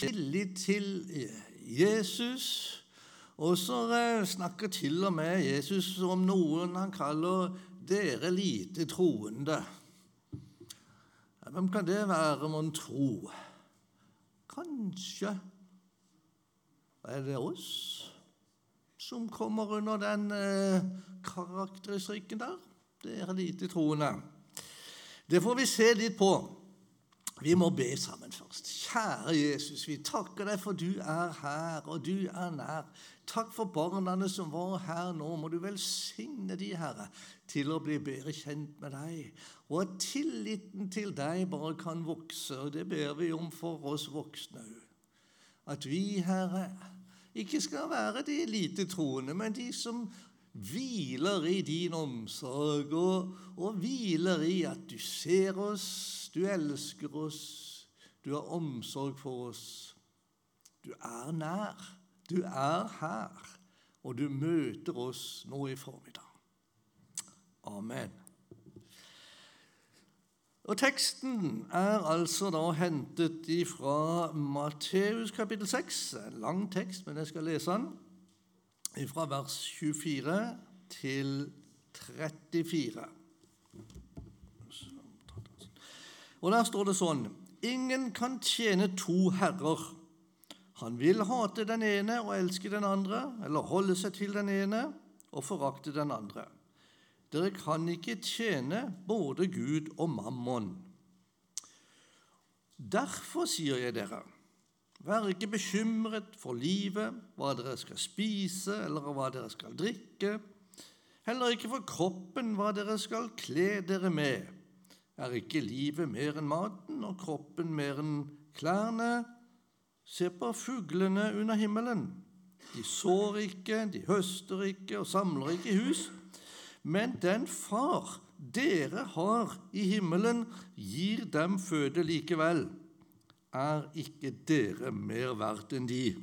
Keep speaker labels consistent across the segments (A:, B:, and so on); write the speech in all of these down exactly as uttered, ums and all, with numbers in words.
A: tillit til Jesus, og så snakker til og med Jesus om noen han kaller dere lite troende. Hvem kan det være, mon tro? Kanskje er det oss som kommer under den eh, karakteristikken der. Dere lite troende. Det får vi se litt på. Vi må be sammen først. Kjære Jesus, vi takker deg for du er her, og du er nær. Takk for barna som var her nå. Må du velsigne de, Herre, til å bli bedre kjent med deg. Og at tilliten til deg bare kan vokse, og det ber vi om for oss voksne. At vi, Herre, ikke skal være de lite troende, men de som hviler i din omsorg, og, og hviler i at du ser oss, du elsker oss, du har omsorg for oss. Du er nær, du er her, og du møter oss nå i formiddag. Amen. Og teksten er altså da hentet fra Matteus kapittel seks, en lang tekst, men jeg skal lese den, fra vers tjuefire til trettifire. Og der står det sånn: ingen kan tjene to herrer. Han vil hate den ene og elske den andre, eller holde seg til den ene og forakte den andre. Dere kan ikke tjene både Gud og mammon. Derfor sier jeg dere, vær ikke bekymret for livet, hva dere skal spise eller hva dere skal drikke, heller ikke for kroppen, hva dere skal kle dere med. Er ikke livet mer enn maten, og kroppen mer enn klærne? Se på fuglene under himmelen. De sår ikke, de høster ikke og samler ikke hus. Men den far dere har i himmelen, gir dem føde likevel. Er ikke dere mer verdt enn de?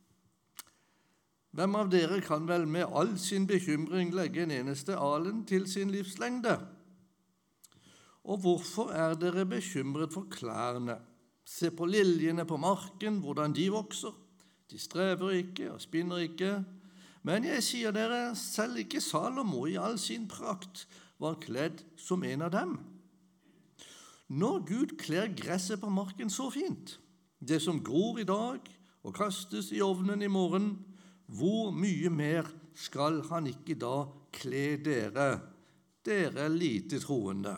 A: Hvem av dere kan vel med all sin bekymring legge en eneste alen til sin livslengde? Og hvorfor er dere bekymret for klærne? Se på liljene på marken, hvordan de vokser. De strever ikke og spinner ikke. Men jeg sier dere, selv ikke Salomo i all sin prakt var kledd som en av dem. Når Gud kler gresset på marken så fint, det som gror i dag og kastes i ovnen i morgen, hvor mye mer skal han ikke da kle dere, dere lite troende?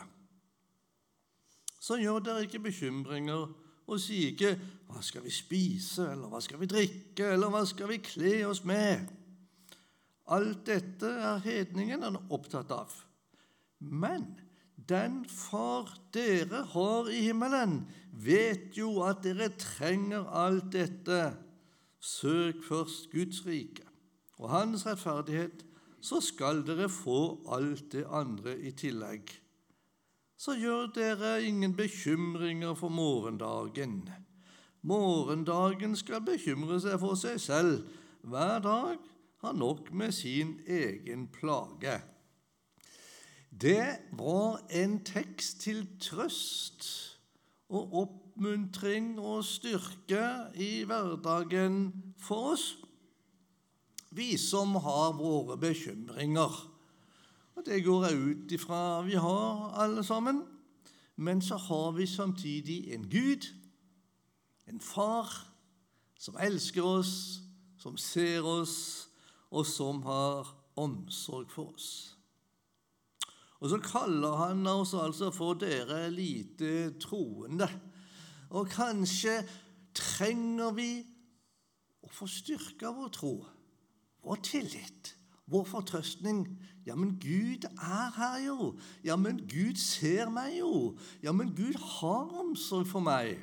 A: Så gjør dere ikke bekymringer, og sier ikke, hva skal vi spise, eller hva skal vi drikke, eller hva skal vi kle oss med? Alt dette er hedningen opptatt av. Men den far dere har i himmelen, vet jo at dere trenger alt dette. Søk først Guds rike og hans rettferdighet, så skal dere få alt det andre i tillegg. Så gjør dere ingen bekymringer for morgendagen. Morgendagen skal bekymre seg for seg selv. Hver dag har nok med sin egen plage. Det var en tekst til trøst og oppmuntring og styrke i hverdagen for oss, vi som har våre bekymringer. Og det går jeg ut ifra vi har alle sammen. Men så har vi samtidig en Gud, en far, som elsker oss, som ser oss, og som har omsorg for oss. Og så kaller han oss altså for dere lite troende. Og kanskje trenger vi å få styrke vår tro, vår tillit, vår fortrøstning. Ja, men Gud er her jo. Ja, men Gud ser meg jo. Ja, men Gud har omsorg for meg.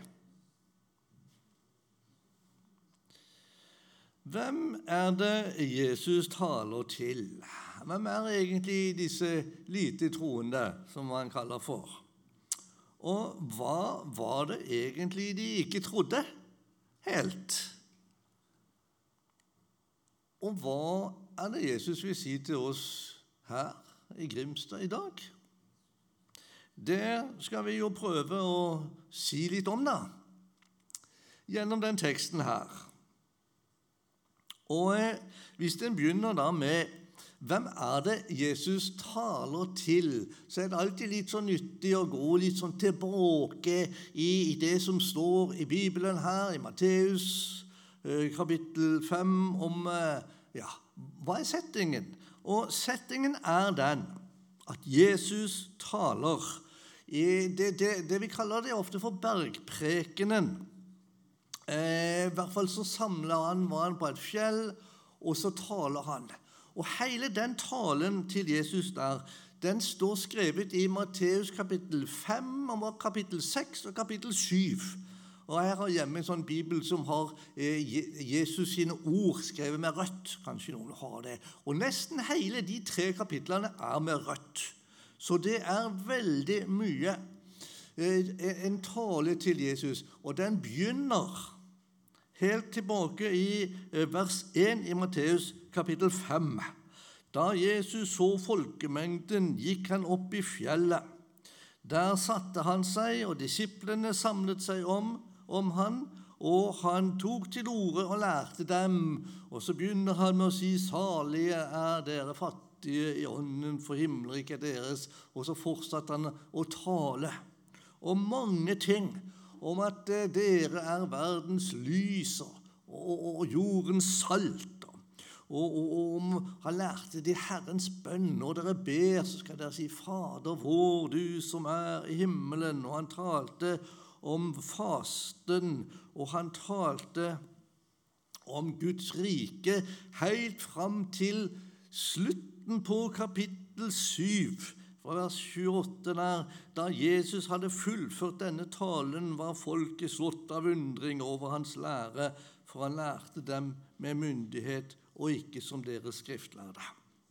A: Hvem er det Jesus taler til? Hvem er egentlig disse lite troende, som han kaller for? Og hva var det egentlig de ikke trodde helt? Og hva er det Jesus vil si til oss her i Grimstad i dag? Det skal vi jo prøve å si litt om da. gjennom den teksten her. Og hvis en begynner da med hvem er det Jesus taler til, så er det alltid litt så nyttig å gå litt sånn tilbake i, i det som står i Bibelen her, i Matteus eh, kapittel fem, om eh, ja, hva er settingen? Og settingen er den at Jesus taler i det, det, det vi kaller det ofte for bergprekenen. Eh, I hvert fall så samler han, var han på et fjell, og så taler han. Og hele den talen til Jesus der, den står skrevet i Matteus kapittel fem, og kapittel seks og kapittel syv. Og jeg har hjemme en sånn bibel som har eh, Jesus sine ord skrevet med rødt. Kanskje noen har det. Og nesten hele de tre kapitlene er med rødt. Så det er veldig mye eh, en tale til Jesus. Og den begynner helt tilbake i eh, vers én i Matteus kapittel fem. Da Jesus så folkemengden, gikk han opp i fjellet. Der satte han seg, og disiplene samlet seg om om han, og han tok til orde og lærte dem. Og så begynner han med å si, salige er dere fattige i ånden, for himmelriket er deres. Og så fortsatte han å tale om mange ting, om at dere er verdens lys og, og, og jordens salt. Og, og, og om han lærte de Herrens bønn, og dere ber, så skal dere si, Fader vår, du som er i himmelen. Og han talte om fasten, og han talte om Guds rike, helt fram til slutten på kapittel syv, fra vers tjueåtte der, da Jesus hadde fullført denne talen, var folket slått av undring over hans lære, for han lærte dem med myndighet, og ikke som deres skriftlærde.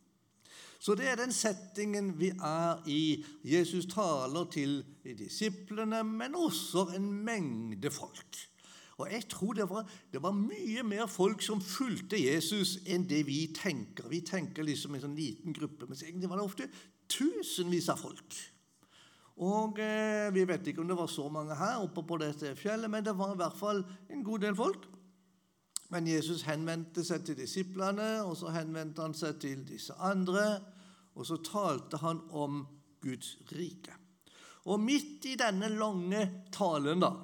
A: Så det er den settingen vi er i. Jesus taler til disiplene, men også en mengde folk. Og jeg tror det var, det var mye mer folk som fulgte Jesus enn det vi tenker. Vi tenker liksom en sånn liten gruppe, men egentlig var det ofte tusenvis av folk. Og eh, vi vet ikke om det var så mange her oppe på dette fjellet, men det var i hvert fall en god del folk. Men Jesus henvendte seg til disiplene, og så henvendte han seg til disse andre, og så talte han om Guds rike. Og midt i denne lange talen da,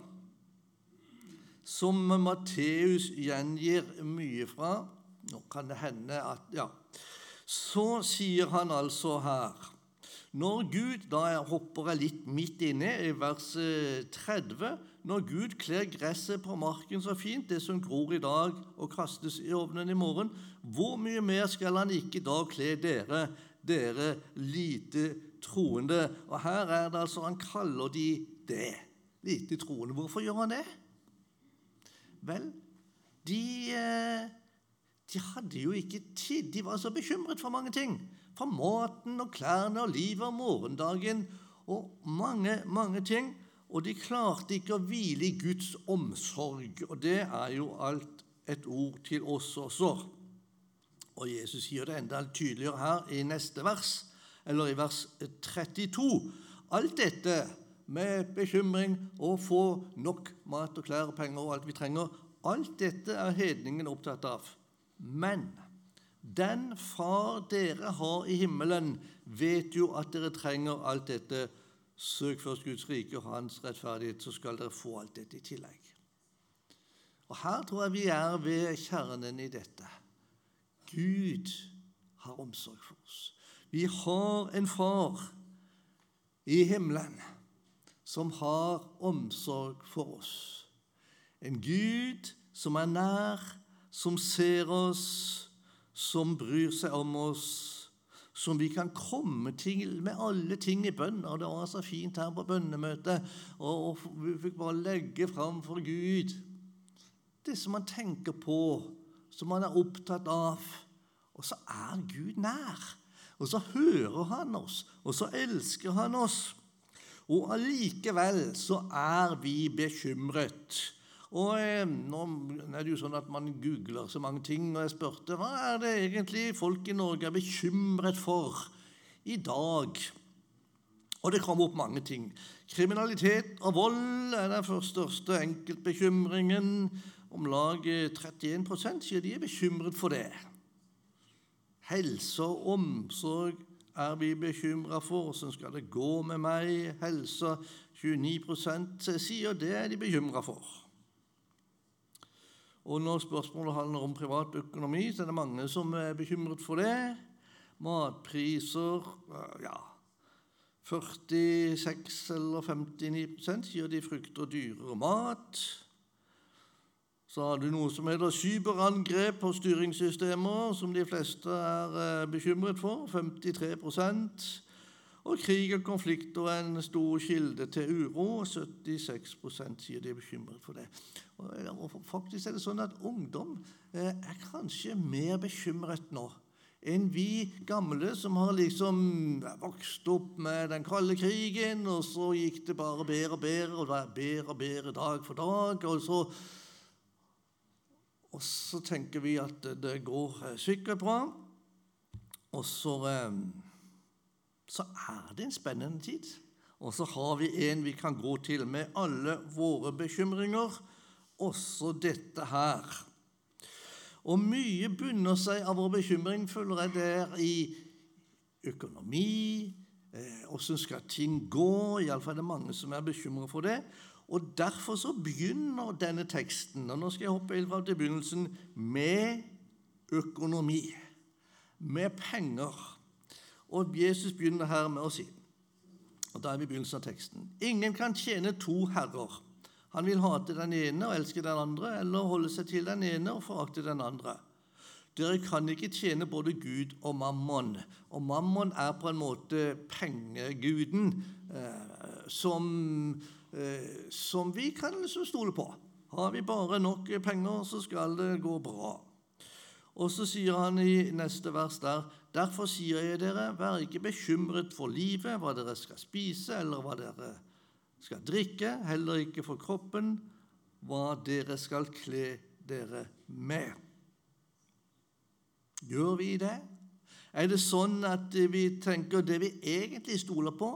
A: som Matteus gjengir mye fra, nå kan det hende at, ja, så sier han altså her, når Gud, da jeg hopper jeg litt midt inne i vers tretti, når Gud kler gresset på marken så fint, det som gror i dag og kastes i ovnen i morgen, hvor mye mer skal han ikke da kle dere, dere lite troende? Og her er det altså, han kaller de det, lite troende. Hvorfor gjør han det? Vel, de, de hadde jo ikke tid, de var så bekymret for mange ting. For maten og klærne og livet og morgendagen og mange, mange ting. Og de klarte ikke å hvile i Guds omsorg, og det er jo alt et ord til oss også. Og Jesus sier det enda tydeligere her i neste vers, eller i vers trettito. Alt dette med bekymring og få nok mat og klær og penger og alt vi trenger, alt dette er hedningen opptatt av. Men den far dere har i himmelen vet jo at dere trenger alt dette. Søk først Guds rike og hans rettferdighet, så skal dere få alt dette i tillegg. Og her tror jeg vi er ved kjernen i dette. Gud har omsorg for oss. Vi har en far i himmelen som har omsorg for oss. En Gud som er nær, som ser oss, som bryr seg om oss, som vi kan komme til med alle ting i bønn. Og det var så fint her på bønnemøtet, og vi fikk bare legge frem for Gud det som man tenker på, som man er opptatt av. Og så er Gud nær, og så hører han oss, og så elsker han oss. Og allikevel så er vi bekymret. Og eh, nå er det jo sånn at man googler så mange ting, og jeg spurte, hva er det egentlig folk i Norge er bekymret for i dag? Og det kommer opp mange ting. Kriminalitet og vold er den største enkeltbekymringen. Om lag trettien prosent sier de er bekymret for det. Helse og omsorg er vi bekymret for. Hvordan skal det gå med meg? Helse, tjueni prosent sier det er de bekymret for. Og når spørsmålet handler om privat økonomi, så er det mange som er bekymret for det. Matpriser, ja, førtiseks eller femtini prosent sier de frykter dyrere mat. Så har du noe som heter cyberangrep på styringssystemer, som de fleste er bekymret for, femtitre prosent. Og krig og konflikter er en stor kilde til uro, syttiseks prosent sier de er bekymret for det. Og faktisk er det sånn at ungdom er kanskje mer bekymret nå enn vi gamle som har liksom vokst opp med den kalde krigen, og så gikk det bare bedre og bedre, og det er bedre og bedre dag for dag, og så, og så tenker vi at det går sikkert bra, og så, så er det en spennende tid, og så har vi en vi kan gå til med alle våre bekymringer, også dette her. Og mye bunner seg av vår bekymring, føler jeg, der i økonomi, eh, hvordan skal ting gå, i alle fall er det mange som er bekymret for det, og derfor så begynner denne teksten, og nå skal jeg hoppe helt fra til begynnelsen, med økonomi, med penger. Og Jesus begynner her med å si, og da er vi i begynnelsen av teksten, ingen kan tjene to herrer. Han vil hate den ene og elske den andre, eller holde seg til den ene og forakte den andre. Dere kan ikke tjene både Gud og mammon. Og mammon er på en måte pengeguden, eh, som, eh, som vi kan liksom stole på. Har vi bare nok penger, så skal det gå bra. Og så sier han i neste vers der, derfor sier jeg dere, vær ikke bekymret for livet, hva dere skal spise, eller hva dere skal drikke, heller ikke for kroppen, hva dere skal kle dere med. Gjør vi det? Er det sånn at vi tenker det vi egentlig stoler på,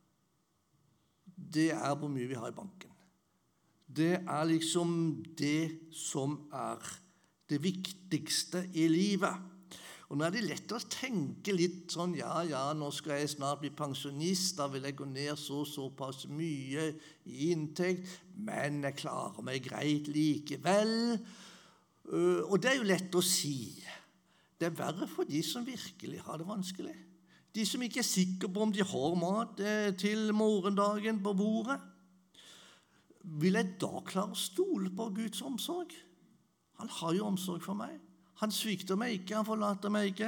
A: det er hvor mye vi har i banken. Det er liksom det som er det viktigste i livet. Og nå er det lett å tenke litt sånn, ja, ja, nå skal jeg snart bli pensjonist, da vil jeg gå ned så, såpass mye i inntekt, men jeg klarer meg greit likevel. Og det er jo lett å si. Det er verre for de som virkelig har det vanskelig. De som ikke er sikre på om de har mat til morgendagen på bordet. Vil jeg da klare å stole på Guds omsorg? Han har jo omsorg for meg. Han svikter meg ikke, han forlater meg ikke.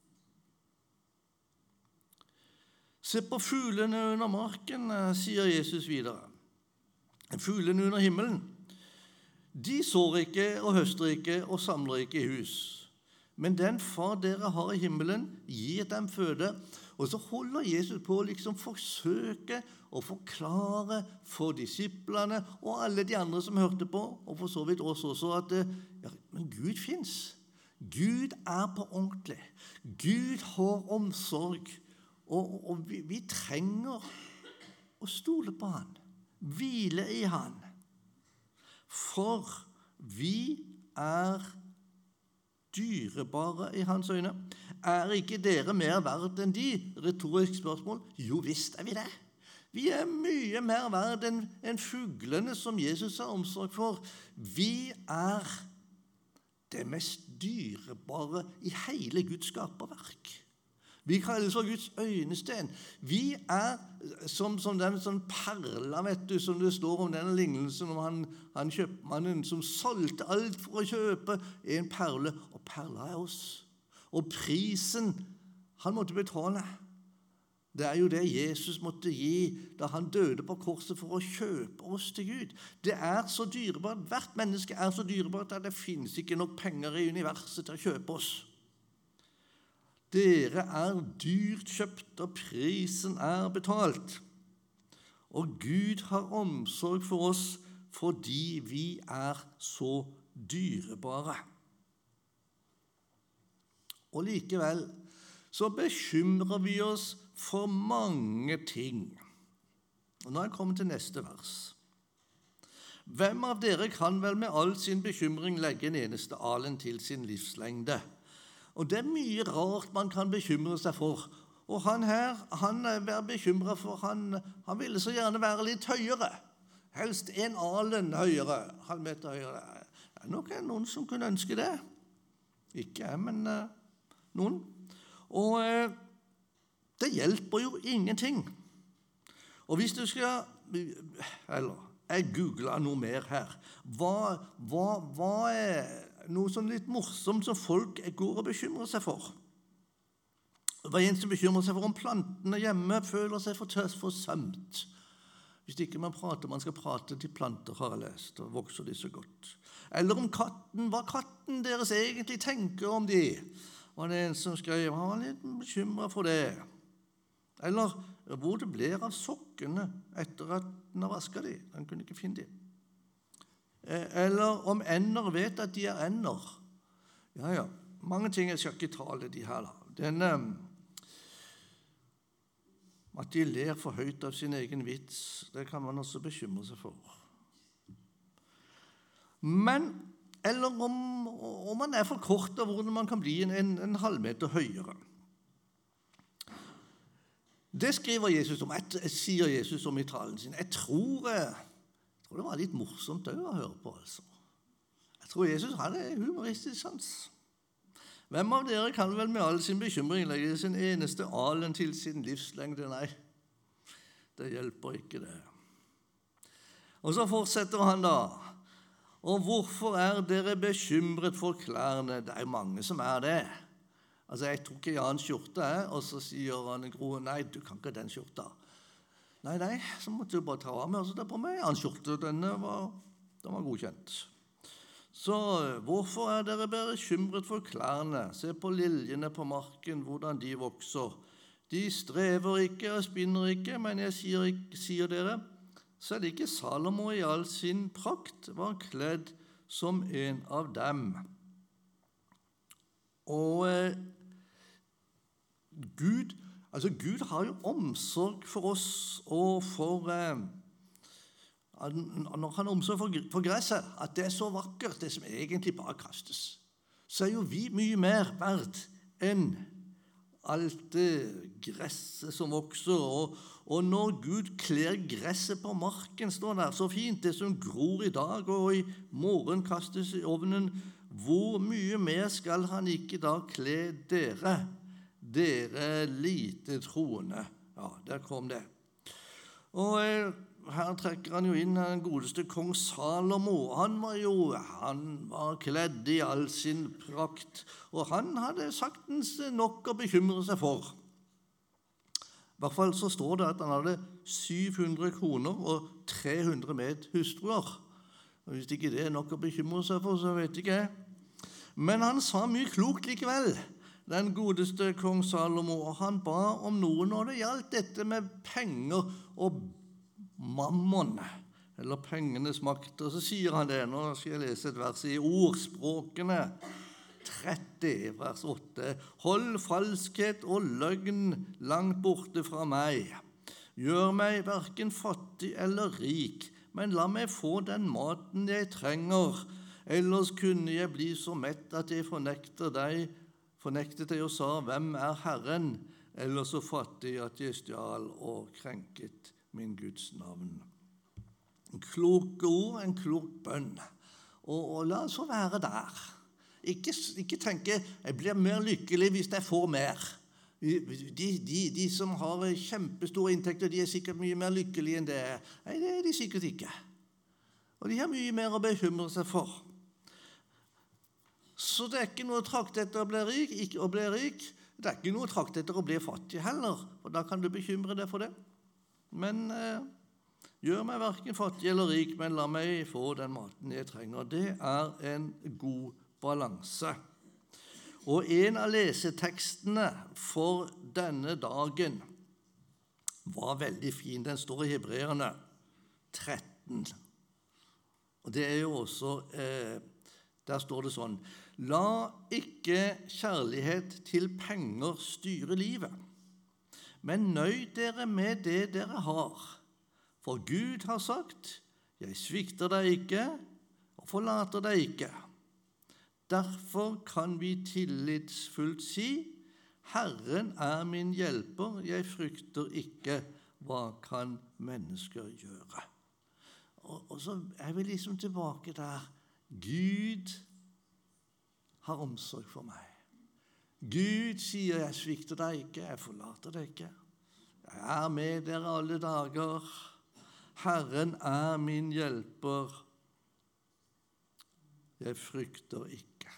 A: Se på fuglene under marken, sier Jesus videre. Fuglene under himmelen. De sår ikke og høster ikke og samler ikke i hus. Men den far dere har i himmelen gir dem føde. Og så holder Jesus på å liksom forsøke å forklare for disiplene og alle de andre som hørte på, og for så vidt også, også at ja, men Gud finnes. Gud er på ordentlig. Gud har omsorg, og, og vi, vi trenger å stole på han, hvile i han. For vi er dyrebare i hans øyne. Er ikke dere mer verdt enn de? Retorisk spørsmål. Jo, visst er vi det. Vi er mye mer verdt enn, enn fuglene som Jesus har omsorg for. Vi er det mest dyrebare i hele Guds skaperverk. Vi kalles for Guds øynesten. Vi er som, som den sånn perla, vet du, som det står om denne lignelsen om han, han kjøpmannen som solgte alt for å kjøpe en perle, og perla er oss. Og prisen han måtte betale, det er jo det Jesus måtte gi da han døde på korset for å kjøpe oss til Gud. Det er så dyrebart, hvert menneske er så dyrebart at det finnes ikke nok penger i universet til å kjøpe oss. Dere er dyrt kjøpt, og prisen er betalt. Og Gud har omsorg for oss fordi vi er så dyrebare. Og likevel så bekymrer vi oss for mange ting. Og nå er jeg kommet til neste vers. Hvem av dere kan vel med all sin bekymring legge en eneste alen til sin livslengde? Og det er mye rart man kan bekymre seg for. Og han her, han er bekymret for, han, han ville så gjerne være litt høyere. Helst en alen høyere, halv meter høyere. Det er nok noen som kunne ønske det. Ikke jeg, men uh, noen. Og uh, det hjelper jo ingenting. Og hvis du skal, eller jeg googlet noe mer her, hva, hva, hva er noe sånn litt morsomt som folk går og bekymrer seg for? Hva er en som bekymrer seg for om plantene hjemme føler seg for tøst for sømt? Hvis ikke man prater, man skal prate til planter, har jeg lest, og vokser de så godt. Eller om katten, hva katten deres egentlig tenker om de. Var det en som skrev, han var litt bekymret for det. Eller hvor det blir av sokkene etter at den har vasket de. Han kunne ikke finne de. Eller om ender vet at de er ender. Ja, ja. Mange ting jeg skal ikke tale de her. Da. Denne, at de ler for høyt av sin egen vits, det kan man også bekymre seg for. Men, eller om, om man er for kort, og hvordan man kan bli en, en, en halvmeter høyere. Det skriver Jesus om, jeg, sier Jesus om i talen sin. Jeg tror, jeg tror det var litt morsomt å høre på, altså. Jeg tror Jesus hadde humoristisk sans. Hvem av dere kan vel med all sin bekymring legge sin eneste alen til sin livslengde? Nei, det hjelper ikke det. Og så fortsetter han da. Og hvorfor er dere bekymret for klærne? Det er mange som er det. Altså, jeg tok ikke Jans skjorte, og så sier han Gro, nei, du kan ikke den skjorta. Nei, nei, så måtte du bare ta av meg, og så ta på meg Jans skjorte, denne var, den var godkjent. Så hvorfor er dere bekymret for klærne? Se på liljene på marken, hvordan de vokser. De strever ikke og spinner ikke, men jeg sier, sier dere, så er det ikke Salomo i all sin prakt var kledd som en av dem. Og eh, Gud, altså Gud har jo omsorg for oss, og for, eh, når han har omsorg for, for gresset, at det er så vakkert, det som egentlig bare kastes, så er jo vi mye mer verdt enn alt det gresset som vokser. Og, og når Gud kler gresset på marken, står der så fint, det som gror i dag og i morgen kastes i ovnen, hvor mye mer skal han ikke da kle dere, dere lite troende? Ja, der kom det. Og eh, her trekker han jo inn den godeste kong Salomo. Han var jo, han var kledd i all sin prakt, og han hadde saktens nok å bekymre seg for. I hvert fall så står det at han hadde syv hundre kroner og tre hundre medhustruer. Og hvis ikke det er nok å bekymre seg for, så vet ikke jeg. Men han sa mye klokt likevel, den godeste kong Salomo, og han ba om noe når det gjaldt dette med penger og mammon, eller pengenes makt. Og så sier han det, nå skal jeg lese et vers i Ordspråkene tretti, vers åtte. Hold falskhet og løgn langt borte fra meg. Gjør meg hverken fattig eller rik, men la meg få den maten jeg trenger. Ellers kunne jeg bli så mett at jeg fornekter deg, fornektet deg og sa, hvem er Herren? Eller så fattig at jeg stjal og krenket min Guds navn. En klok ord, en klok bønn. Og, og la oss være der. Ikke, ikke tenke, jeg blir mer lykkelig hvis jeg får mer. De, de, de som har kjempestore inntekter, de er sikkert mye mer lykkelige enn det. Nei, det er de sikkert ikke. Og de har mye mer å bekymre seg for. Så det er ikke noe trakt etter å bli rik, ikke å bli rik. Det er ikke noe trakt etter å bli fattig heller, og da kan du bekymre deg for det. Men eh, gjør meg hverken fattig eller rik, men la meg få den maten jeg trenger. Det er en god balanse. Og en av lesetekstene for denne dagen var veldig fin. Den står i Hebreerne tretten. Og det er jo også, eh, der står det sånn, la ikke kjærlighet til penger styre livet, men nøy dere med det dere har. For Gud har sagt, jeg svikter deg ikke og forlater deg ikke. Derfor kan vi tillitsfullt si, Herren er min hjelper, jeg frykter ikke, hva kan mennesker gjøre? Og, og så er vi liksom tilbake der. Gud har omsorg for meg. Gud sier, jeg svikter deg ikke, jeg forlater deg ikke. Jeg er med dere alle dager. Herren er min hjelper. Jeg frykter ikke.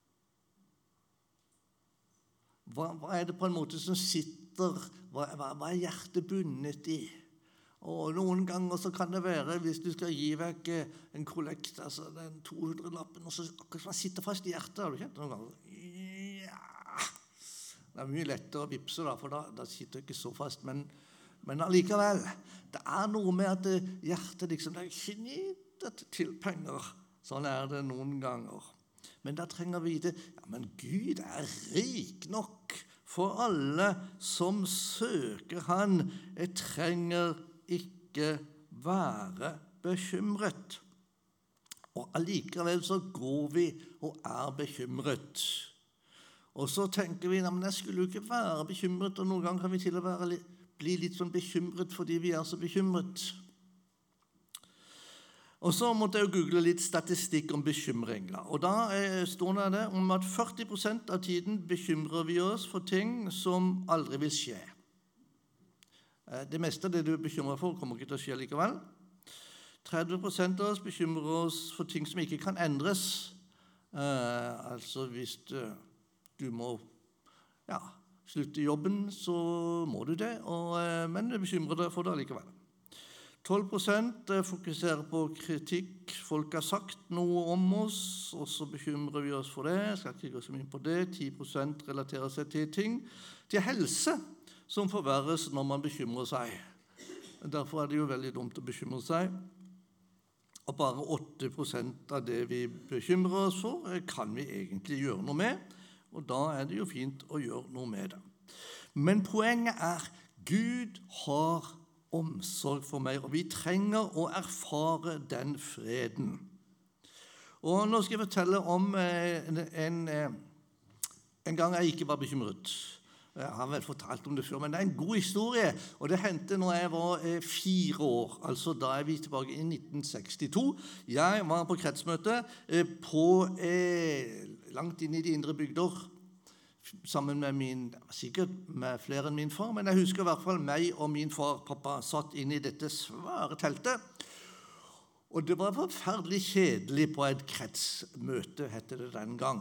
A: Hva, hva er det på en måte som sitter, hva, hva, hva er hjertet bundet i? Og noen ganger så kan det være, hvis du skal gi vekk en kollekt, altså den to hundre-lappen, og så akkurat som sitter fast i hjertet, har du kjent noen ganger? Ja, det er mye lettere å vipse da, for da, da sitter det ikke så fast, men, men allikevel, det er noe med at hjertet liksom, det er knyttet til penger. Sånn er det noen ganger. Men da trenger vi det, ja, men Gud er rik nok for alle som søker han. Jeg trenger ikke være bekymret. Og allikevel så går vi og er bekymret. Og så tenker vi, men jeg skulle jo ikke være bekymret, og noen ganger kan vi til å være, bli litt sånn bekymret fordi vi er så bekymret. Og så måtte jeg google litt statistikk om bekymring. Og da eh, står det om at førti prosent av tiden bekymrer vi oss for ting som aldri vil skje. Eh, det meste av det du er bekymret for kommer ikke til å skje likevel. tretti prosent av oss bekymrer oss for ting som ikke kan endres. Eh, altså hvis du, du må ja, slutte jobben, så må du det, og, eh, men du bekymrer deg for det likevel. tolv prosent fokuserer på kritikk. Folk har sagt noe om oss, og så bekymrer vi oss for det. Jeg skal ikke gå så mye på det. ti prosent relaterer seg til ting, til helse, som forverres når man bekymrer seg. Derfor er det jo veldig dumt å bekymre seg. Og bare åtte prosent av det vi bekymrer oss for, kan vi egentlig gjøre noe med. Og da er det jo fint å gjøre noe med det. Men poenget er, Gud har omsorg for meg, og vi trenger å erfare den freden. Og nå skal jeg fortelle om en, en, en gang jeg ikke var bekymret. Jeg har vel fortalt om det før, men det er en god historie, og det hendte når jeg var fire år, altså da er vi tilbake i nitten sekstito. Jeg var på kretsmøte på, langt inn i de indre bygder, sammen med min, sikkert med flere enn min far, men jeg husker i hvert fall meg og min far, pappa, satt inn i dette svære teltet. Og det var forferdelig kjedelig på et kretsmøte, hette det den gang.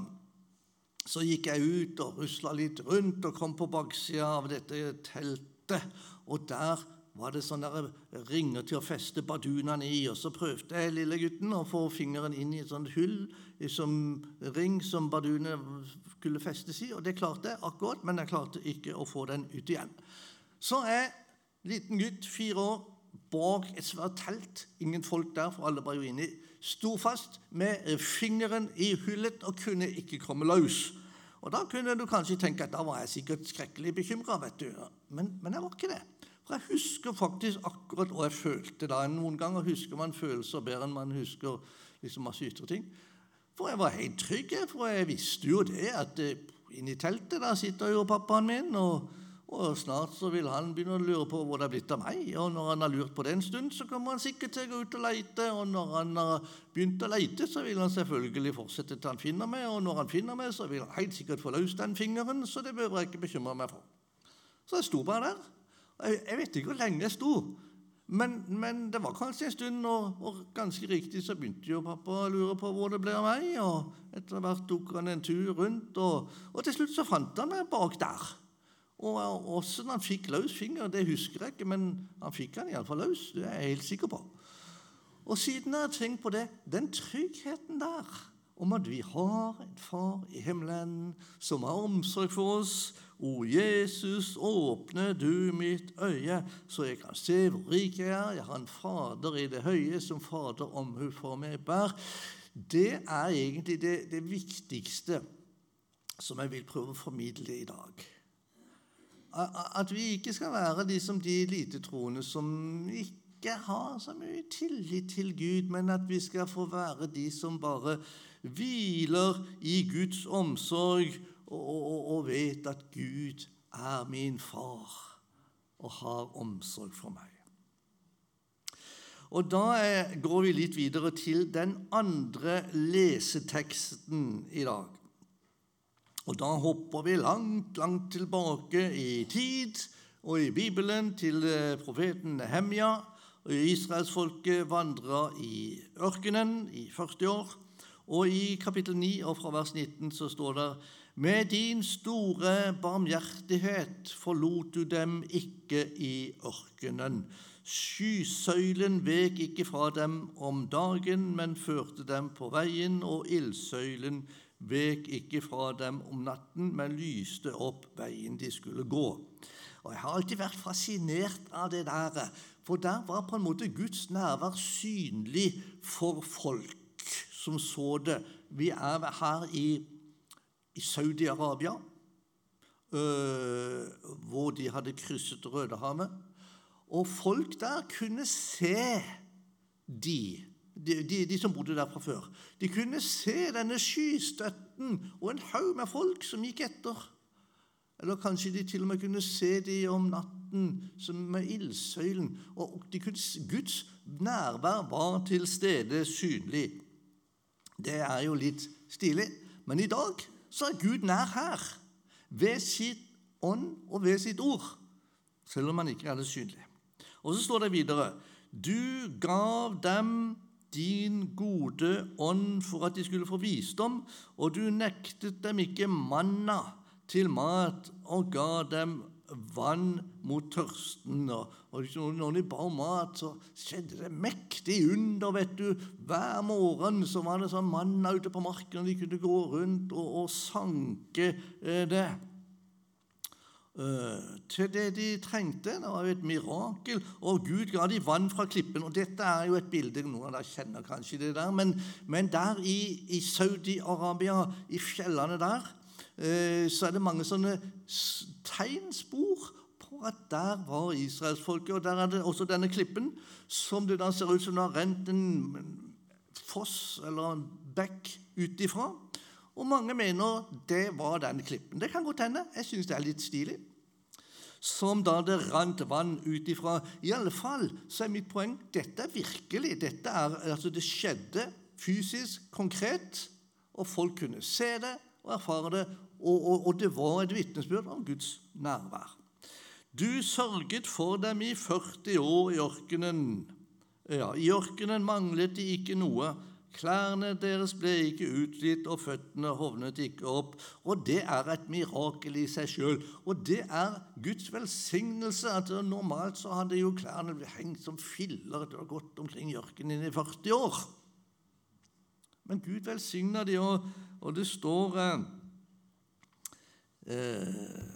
A: Så gikk jeg ut og ruslet litt rundt og kom på baksida av dette teltet, og der var det sånne ringer til å feste bardunene i, og så prøvde jeg, lille gutten, å få fingeren inn i et sånt hull, som ring som bardunene skulle festes i, og det klarte jeg akkurat, men jeg klarte ikke å få den ut igjen. Så er liten gutt, fire år, bak et svært telt, ingen folk der, for alle var jo inne, sto fast med fingeren i hullet og kunne ikke komme løs. Og da kunne du kanskje tenke at da var jeg sikkert skrekkelig bekymret, vet du. Men, men jeg var ikke det. For jeg husker faktisk akkurat hva jeg følte da. Noen ganger husker man følelser bedre enn man husker liksom masse ytre ting. For jeg var helt trygg, for jeg visste jo det, at inne i teltet der sitter jo pappaen min, og, og snart så vil han begynne å lure på hvor det er blitt av meg. Og når han har lurt på det en stund, så kommer han sikkert til å gå ut og lete, og når han har begynt å lete, så vil han selvfølgelig fortsette til han finner meg, og når han finner meg, så vil han helt sikkert få løst den fingeren, så det behøver jeg ikke bekymre meg for. Så jeg sto bare der. Jeg vet ikke hvor lenge jeg sto, men, men det var kanskje en stund, og, og ganske riktig så begynte jo pappa å lure på hvor det ble av meg, og etter hvert tok han en tur rundt, og, og til slutt så fant han meg bak der. Og hvordan han fikk løs finger, det husker jeg ikke, men han fikk han i alle fall løs, det er jeg helt sikker på. Og siden jeg har tenkt på det, den tryggheten der, om at vi har en far i himmelen som har omsorg for oss. O Jesus, åpne du mitt øye, så jeg kan se hvor rik jeg er. Jeg har en fader i det høye som fader omhu for meg bær. Det er egentlig det, det viktigste som jeg vil prøve å formidle i dag. at vi ikke skal være de som de lite troende som ikke har så mye tillit til Gud, men at vi skal få være de som bare hviler i Guds omsorg og, og, og vet at Gud er min far og har omsorg for meg. Og da går vi litt videre til den andre leseteksten i dag. Og da hopper vi langt, langt tilbake i tid og i Bibelen til profeten Nehemja. Og Israelsfolket vandret i ørkenen i førti år. Og i kapittel ni og fra vers nitten så står det: «Med din store barmhjertighet forlot du dem ikke i ørkenen. Skysøylen vek ikke fra dem om dagen, men førte dem på veien, og ildsøylen vek ikke fra dem om natten, men lyste opp veien de skulle gå.» Og jeg har alltid vært fascinert av det der, for der var på en måte Guds nærvær synlig for folk som så det. Vi er her i, i Saudi-Arabia, øh, hvor de hadde krysset Rødehavet, og folk der kunne se de De, de, de som bodde der fra før. De kunne se denne skystøtten og en haug med folk som gikk etter. Eller kanskje de til og med kunne se de om natten som med ildsøylen. Og de kunne, Guds nærvær var til stede synlig. Det er jo litt stilig. Men i dag så er Gud nær her, ved sitt ånd og ved sitt ord, selv om han ikke er det synlig. Og så står det videre: «Du gav dem din gode ånd for at de skulle få visdom, og du nektet dem ikke manna til mat, og ga dem vann mot tørsten.» Og når de ba om mat, så skjedde det mektig under, vet du. Hver morgen så var det sånn manna ute på marken, og de kunne gå rundt og, og sanke det. Uh, til det de trengte. Det var jo et mirakel, og Gud ga de vann fra klippen. Og dette er jo et bilde, noen av dere kjenner kanskje det der, men, men der i, i Saudi-Arabia, i fjellene der, uh, så er det mange sånne tegnspor på at der var Israelsfolket, og der er det også denne klippen, som det da ser ut som det har rent en foss eller en bekk utifra. Og mange mener det var den klippen. Det kan godt hende. Jeg synes det er litt stilig. Som da det rant vann utifra. I alle fall så er mitt poeng, dette er virkelig. Dette er, altså det skjedde fysisk, konkret, og folk kunne se det og erfare det, og, og, og det var et vitnesbyrd om Guds nærvær. Du sørget for dem i førti år i ørkenen. Ja, i ørkenen manglet de ikke noe. Klærne deres ble ikke utslitt, og føttene hovnet ikke opp. Og det er et mirakel i seg selv. Og det er Guds velsignelse. At normalt så hadde jo klærne blitt hengt som filler. Det var gått omkring i ørkenen i førti år. Men Gud velsigner de, og, og det står eh,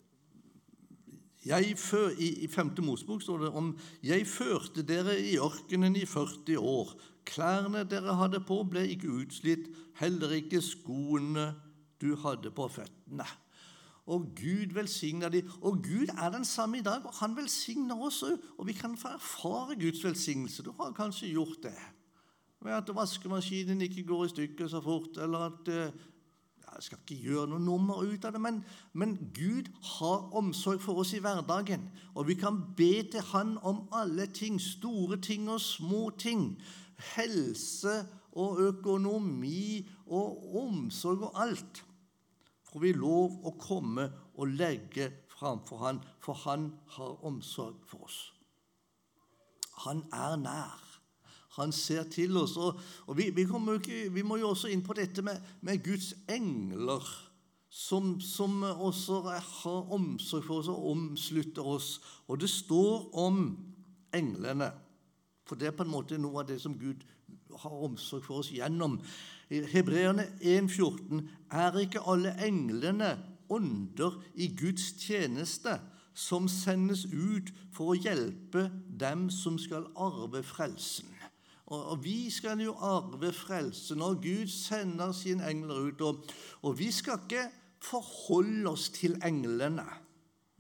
A: jeg før, i, I femte Mosebok står det om: «Jeg førte dere i ørkenen i førti år. Klærne dere hadde på ble ikke utslitt, heller ikke skoene du hadde på føttene.» Og Gud velsigner de, og Gud er den samme i dag, og han velsigner også, og vi kan få erfare Guds velsignelse. Du har kanskje gjort det, ved at vaskemaskinen ikke går i stykker så fort, eller at jeg skal ikke gjøre noe nummer ut av det, men, men Gud har omsorg for oss i hverdagen, og vi kan be til han om alle ting, store ting og små ting, helse og økonomi og omsorg og alt. Får vi lov å komme og legge framfor han, for han har omsorg for oss. Han er nær. Han ser til oss, og, og vi, vi, ikke, vi må jo også inn på dette med, med Guds engler, som, som også har omsorg for oss og omslutter oss. Og det står om englene, for det er på en måte noe av det som Gud har omsorg for oss gjennom. I Hebreerne en fjorten: «Er ikke alle englene ånder i Guds tjeneste, som sendes ut for å hjelpe dem som skal arve frelsen?» Og vi skal jo arve frelsen, og Gud sender sine engler ut, og, og vi skal ikke forholde oss til englene.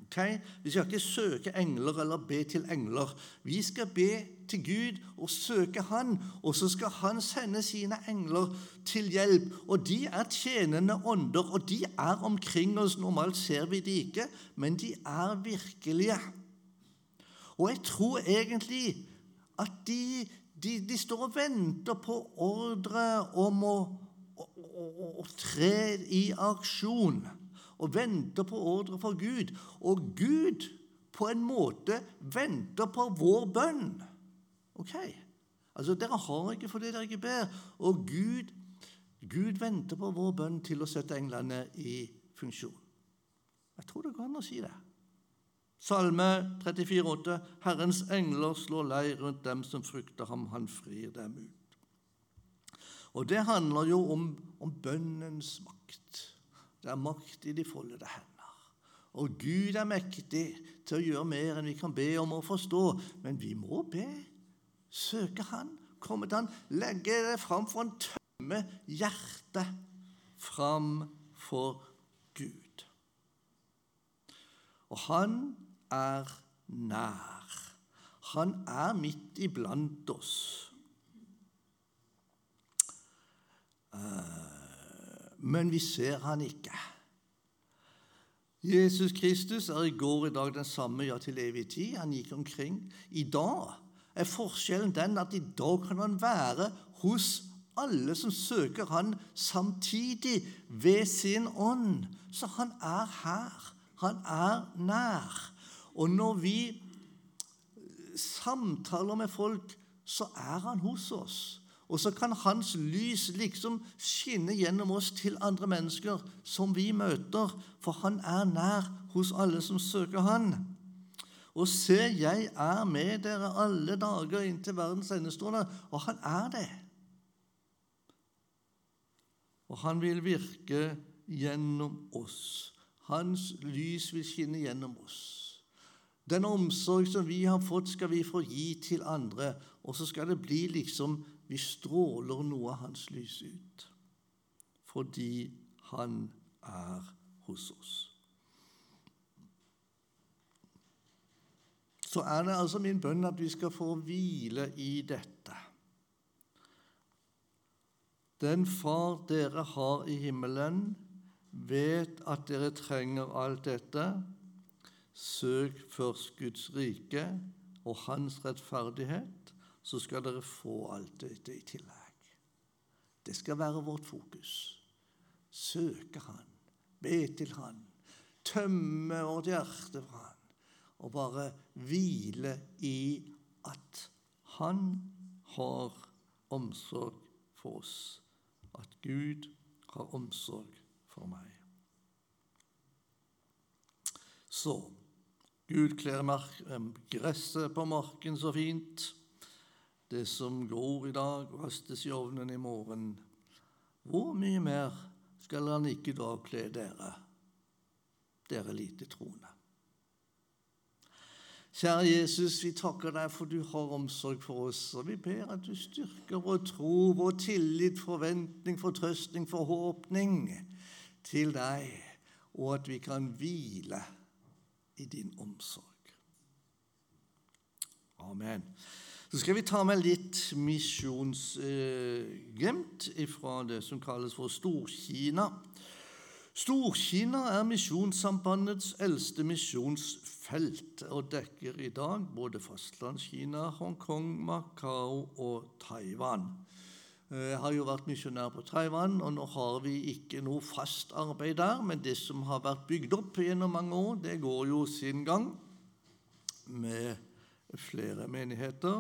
A: Okay? Vi skal ikke søke engler eller be til engler. Vi skal be til Gud og søke Han, og så skal Han sende sine engler til hjelp. Og de er tjenende ånder, og de er omkring oss. Normalt ser vi de ikke, men de er virkelige. Og jeg tror egentlig at de, de, de står og venter på ordre om å, å, å, å tre i aksjon, og venter på ordre fra Gud. Og Gud på en måte venter på vår bønn. Ok? Altså, dere har ikke fordi dere ikke ber. Og Gud, Gud venter på vår bønn til å sette englene i funksjon. Jeg tror det går an å si det. Salme trettifire åtte. Herrens engler slår leir rundt dem som frykter ham. Han frir dem ut. Og det handler jo om, om bønnens makt. Det er makt i de foldede hender. Og Gud er mektig til å gjøre mer enn vi kan be om å forstå. Men vi må be, søke Han, komme til Han, legge det fram for en tømme hjerte fram for Gud. Og Han er nær. Han er midt iblant oss. Uh, Men vi ser Han ikke. Jesus Kristus er i går i dag den samme, ja til evig tid. Han gikk omkring. I dag er forskjellen den at i dag kan Han være hos alle som søker Han samtidig ved sin ånd. Så Han er her. Han er nær. Og når vi samtaler med folk, så er Han hos oss. Og så kan Hans lys liksom skinne gjennom oss til andre mennesker som vi møter, for Han er nær hos alle som søker Han. Og se, jeg er med dere alle dager inntil verdens ende, står det, og Han er det. Og Han vil virke gjennom oss. Hans lys vil skinne gjennom oss. Den omsorg som vi har fått, skal vi få gi til andre, og så skal det bli liksom vi stråler noe av Hans lys ut, fordi Han er hos oss. Så er det altså min bønn at vi skal få hvile i dette. Den Far dere har i himmelen, vet at dere trenger alt dette. Søk først Guds rike og Hans rettferdighet, så skal dere få alt dette i tillegg. Det skal være vårt fokus. Søke Han, be til Han, tømme vårt hjerte fra Han, og bare hvile i at Han har omsorg for oss, at Gud har omsorg for meg. Så, Gud kler gresset på marken så fint. Det som går i dag, kastes i ovnen i morgen. Hvor mye mer skal Han ikke da kle dere, dere lite troende? Kjære Jesus, vi takker deg for du har omsorg for oss, og vi ber at du styrker vår tro, vår tillit, forventning, fortrøstning, forhåpning til deg, og at vi kan hvile i din omsorg. Amen. Så skal vi ta med litt misjonsglimt eh, fra det som kalles for Storkina. Storkina er Misjonssambandets eldste misjonsfelt og dekker i dag både fastlandskina, Hongkong, Macau og Taiwan. Jeg har jo vært misjonær på Taiwan, og nå har vi ikke noe fast arbeid der, men det som har vært bygd opp gjennom mange år, det går jo sin gang med flere menigheter.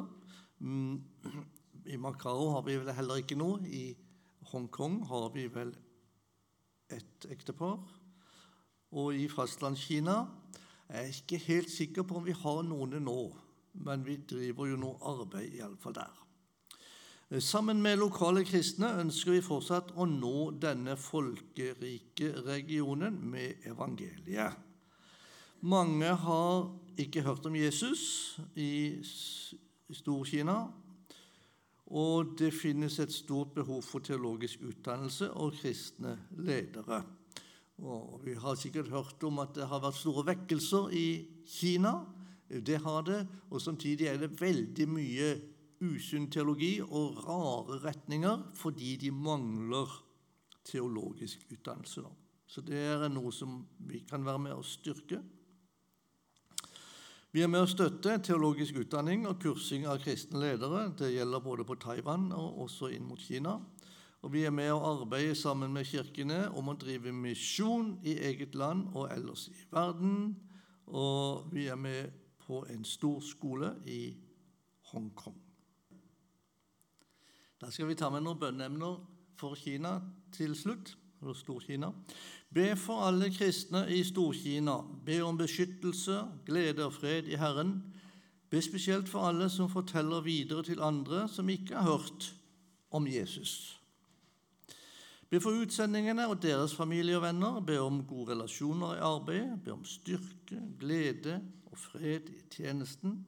A: I Macau har vi vel heller ikke noe. I Hongkong har vi vel et ektepar. Og i fastlandskina er jeg ikke helt sikker på om vi har noen nå, men vi driver jo noe arbeid i alle fall der. Sammen med lokale kristne ønsker vi fortsatt å nå denne folkerike regionen med evangeliet. Mange har ikke hørt om Jesus i Storkina, og det finnes et stort behov for teologisk utdannelse og kristne ledere. Og vi har sikkert hørt om at det har vært store vekkelser i Kina. Det har det, og samtidig er det veldig mye usunn teologi og rare retninger fordi de mangler teologisk utdannelse. Så det er noe som vi kan være med å styrke. Vi er med å støtte teologisk utdanning og kursing av kristne ledere. Det gjelder både på Taiwan og også inn mot Kina. Og vi er med å arbeide sammen med kirkene om å drive misjon i eget land og ellers i verden. Og vi er med på en stor skole i Hongkong. Da skal vi ta med noen bønneemner for Kina til slutt, eller Stor-Kina. Be for alle kristne i Stor-Kina. Be om beskyttelse, glede og fred i Herren. Be spesielt for alle som forteller videre til andre som ikke har hørt om Jesus. Be for utsendingene og deres familie og venner. Be om gode relasjoner i arbeid. Be om styrke, glede og fred i tjenesten.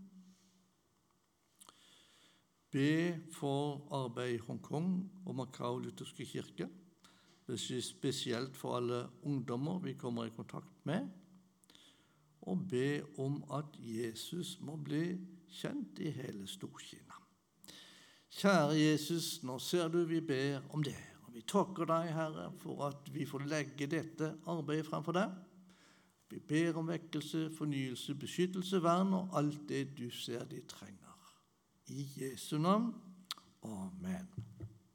A: Be for arbeid i Hongkong og Macau lutherske kirke. Be spesielt for alle ungdommer vi kommer i kontakt med. Og be om at Jesus må bli kjent i hele Stor-Kina. Kjære Jesus, nå ser du vi ber om det. Vi takker deg, Herre, for at vi får legge dette arbeidet fremfor deg. Vi ber om vekkelse, fornyelse, beskyttelse, vern og alt det du ser de trenger. I Jesu navn. Amen.